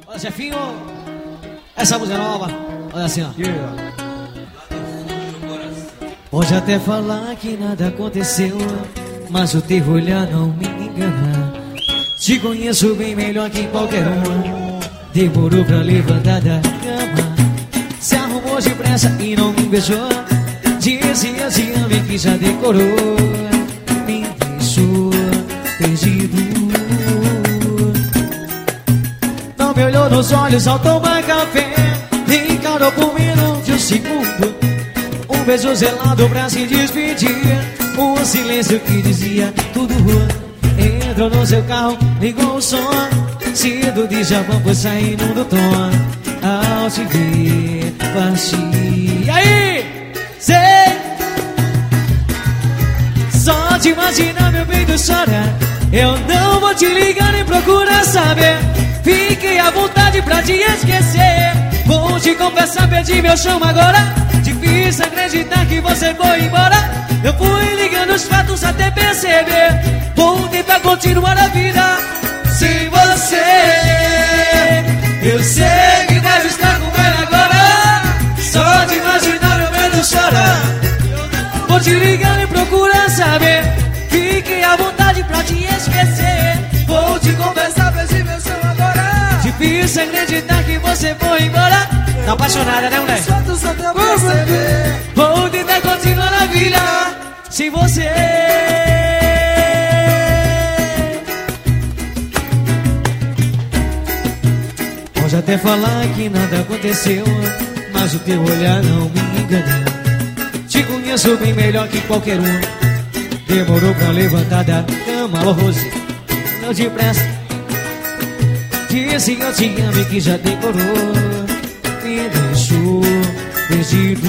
Olha, chefinho, essa música nova, olha assim, ó. Pode até falar que nada aconteceu, mas o teu olhar não me engana. Te conheço bem melhor que qualquer um. Demorou pra levantar da cama, se arrumou depressa e não me beijou. Disse eu te amo e que já decorou. Me deixou perdido. Não me olhou nos olhos ao tomar café, me encarou por menos de um segundo. Um beijo gelado pra se despedir, um silêncio que dizia tudo. Entrou no seu carro, ligou o som, cedo de Japão foi saindo do tom. Ao te ver partir, e aí? Sei! Só te imaginar meu peito chora. Eu não vou te ligar nem procurar saber. Fiquei à vontade pra te esquecer. Vou te confessar, perdi meu chão agora. Difícil acreditar que você foi embora. Eu fui ligando os fatos até perceber. Vou tentar continuar a vida sem você. Eu sei que deve estar com ele agora. Só de imaginar meu medo chora. Vou te ligar e procurar saber. Fiquei à vontade pra te esquecer. Vou te confessar, perdi meu chão agora. Difícil acreditar que você foi embora. Tá apaixonada, né, mulher? Vou tentar continuar a vida sem você. Pode até falar que nada aconteceu, mas o teu olhar não me engana. Te conheço bem melhor que qualquer um. Demorou pra levantar da cama, alô Rose, não depressa. Disse eu te amo e que já decorou. Me deixou perdido.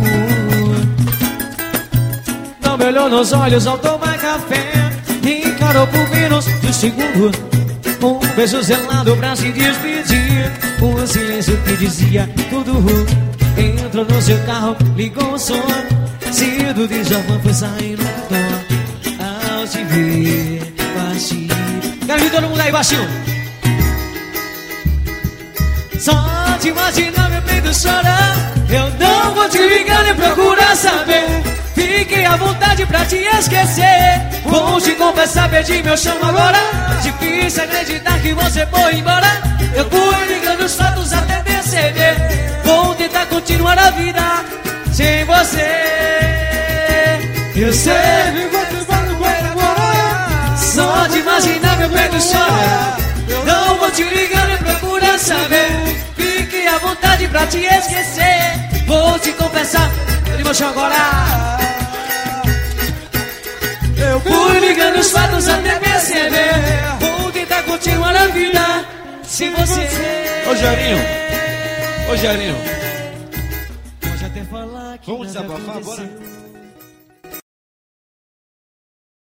Não me olhou nos olhos ao tomar café, me encarou por menos de um segundo. Um beijo zelado pra se despedir, um silêncio que dizia tudo. Entrou no seu carro, ligou o som, cedo de Japão foi saindo do tom. Ao te ver partir. Quero ver todo mundo aí baixinho. Só te imaginar meu peito chorar. Eu não vou te ligar nem procurar saber. Fiquei à vontade pra te esquecer. Vou te confessar, perdi meu chão agora. Difícil acreditar que você foi embora. Eu fui ligando os fatos até perceber. Vou tentar continuar a vida sem você. Eu sei que você vai no agora. Só de imaginar meu peito chora. Não vou te ligar nem procurar saber. Fique à vontade pra te esquecer. Vou te confessar, perdi meu chão agora. Eu fui ligando os fatos até perceber. Vou tentar continuar a vida sem você. Ô Jairinho, ô Jairinho, pode até falar que vamos nada desabafar aconteceu. agora?